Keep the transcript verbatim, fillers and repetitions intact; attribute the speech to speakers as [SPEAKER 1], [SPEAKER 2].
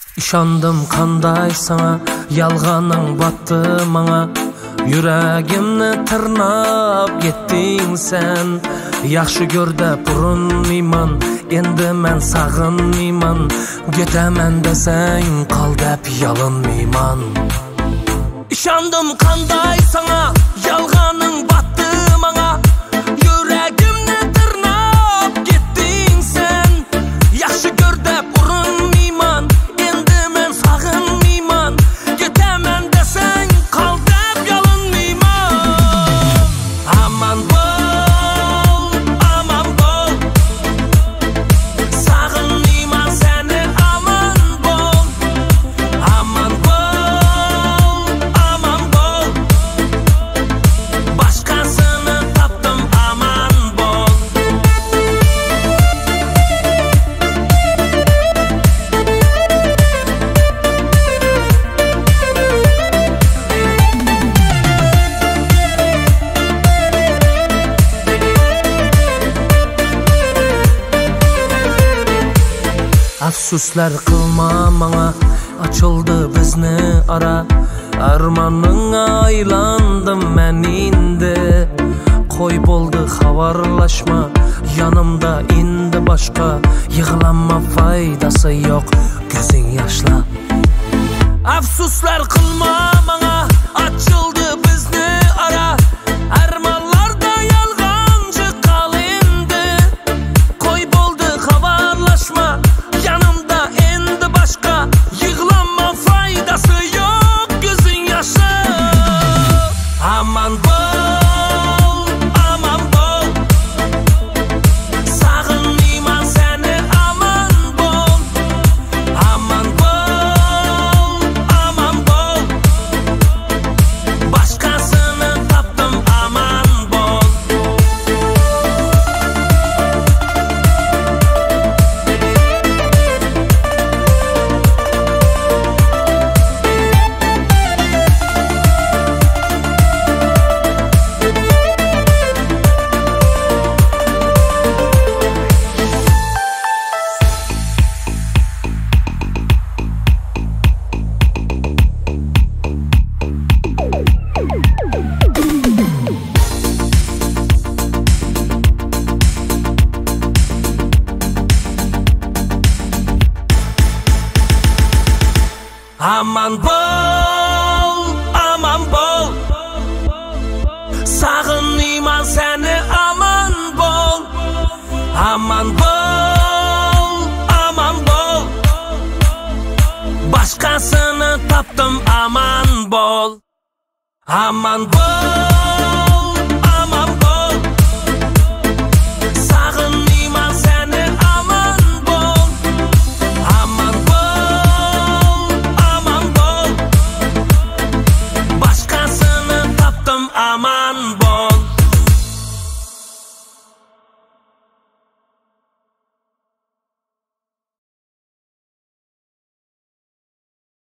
[SPEAKER 1] İşandım qanday sana, yalğanın battı mana. Yüreğimni tırnab getding sen. Yaxşı gör de burunmayman, endi men sag'inmayman. Ketaman desang qal deb yalınmayman. İşandım qanday sana, yalğanın battı mana. Yüreğimni tırnab getding sen. Yaxşı gör de burunmayman, endi men sag'inmayman. Ketaman desang qal deb yalınmayman. Aman bol, aman bol. Sag'inmayman seni, aman bol. Aman bol, aman bol. Başkasını tapdım, aman bol. Afsuslar qilma mana, açıldı bizni ara. Armanına aylandım men indi. Qo'y bo'ldi xabarlashma, yanımda indi boshqa. Yig'lanma, foydasi yo'q, ko'zing yoshla. Afsuslar qilma mana, açıldı bizni ara. Armanlarda yalğancı qal endi. Qo'y bo'ldi xabarlashma, yanımda endi boshqa. Yig'lanma, foydasi yo'q, ko'zing yoshla. Aman bol, aman bol. Sag'inmayman seni, aman bol. Aman bol, aman bol. Başkasını tapdım, aman bol. Aman bol, aman bol. Sag'inmayman seni, aman bol. Aman bol, aman bol. Başkasını tapdım, aman bol. Aman bol.